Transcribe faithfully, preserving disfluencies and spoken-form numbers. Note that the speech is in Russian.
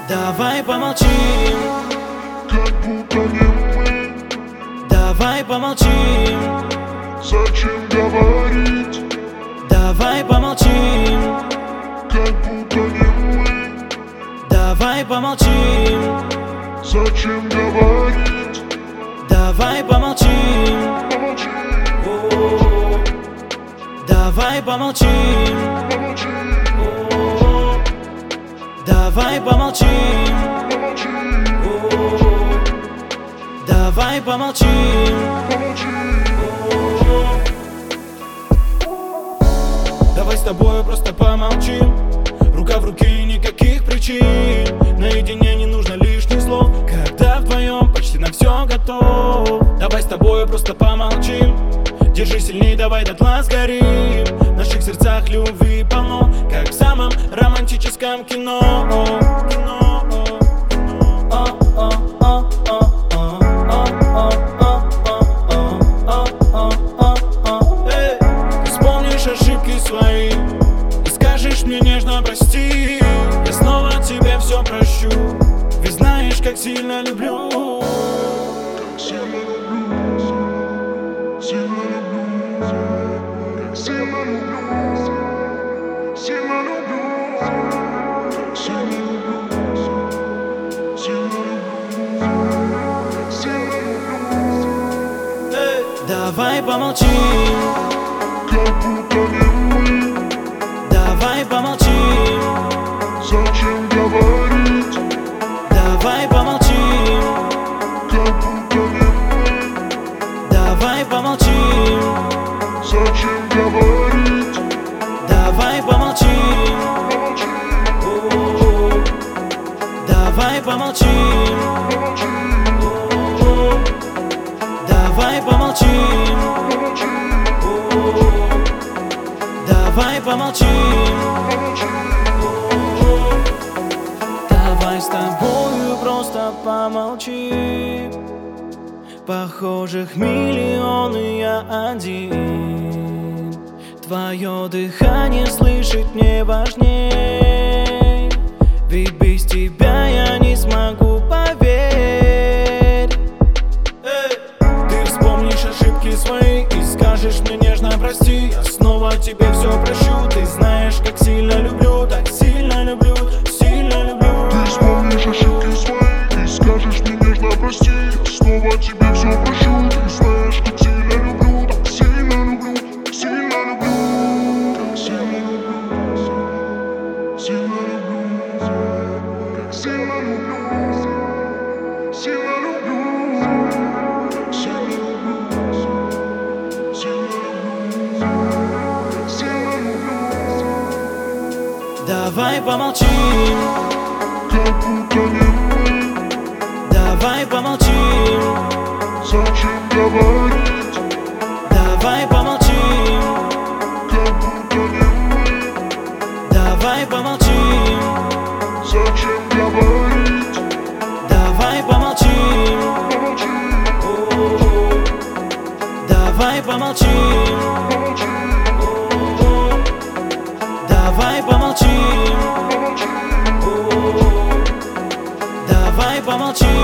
Давай помолчим, как будто не мы. давай помолчим, Зачем говорить, давай помолчим, как будто не мы. давай помолчим, Зачем говорить, давай помолчим, помолчи, О, давай помолчим, помолчи, О, давай помолчим, помолчи, О, давай помолчим, помолчи. О. Давай с тобой просто помолчим, рука в руке, никаких причин. Наедине не нужно лишних слов, когда вдвоем почти на все готов. Давай с тобой просто помолчим, держи сильней, давай до глаз горим. В наших сердцах любви полно, как в самом романтическом кино. Кино. Эй, ты вспомнишь ошибки свои и скажешь мне нежно прости. Я снова тебе все прощу, ведь знаешь, как сильно люблю. Сильно люблю, сильно люблю, как сильно люблю, сильно люблю, сильно люблю, сильно люблю, как сильно люблю. Эй, давай помолчим, Как будто не мы. давай помолчим, Зачем говорить, давай помолчим, как будто не мы. давай помолчим, Зачем говорить, давай помолчим, помолчи, О, давай помолчим, помолчи, О, давай помолчим, помолчи, О, давай помолчим, помолчи. О, давай с тобою просто помолчим. Похожих миллионы, я один. Твое дыхание слышать мне важней, ведь без тебя я не смогу, поверь. Эй, ты вспомнишь ошибки свои и скажешь мне нежно прости. Я снова тебе все прощу, ты знаешь, как сильно люблю, так сильно люблю, сильно люблю. Ты вспомнишь ошибки свои и скажешь мне нежно прости. Я снова тебе все прощу. Ты знаешь, как сильно люблю, так сильно люблю, сильно люблю, как сильно люблю, сильно люблю, как сильно люблю, сильно люблю, как сильно люблю, сильно люблю, как сильно люблю. Давай помолчим, Как будто не мы. давай помолчим, Зачем говорить, давай помолчим, как будто не мы. давай помолчим, Зачем говорить, давай помолчим, помолчи, О, давай помолчим, помолчи, О, давай помолчим, помолчи, О, давай помолчим.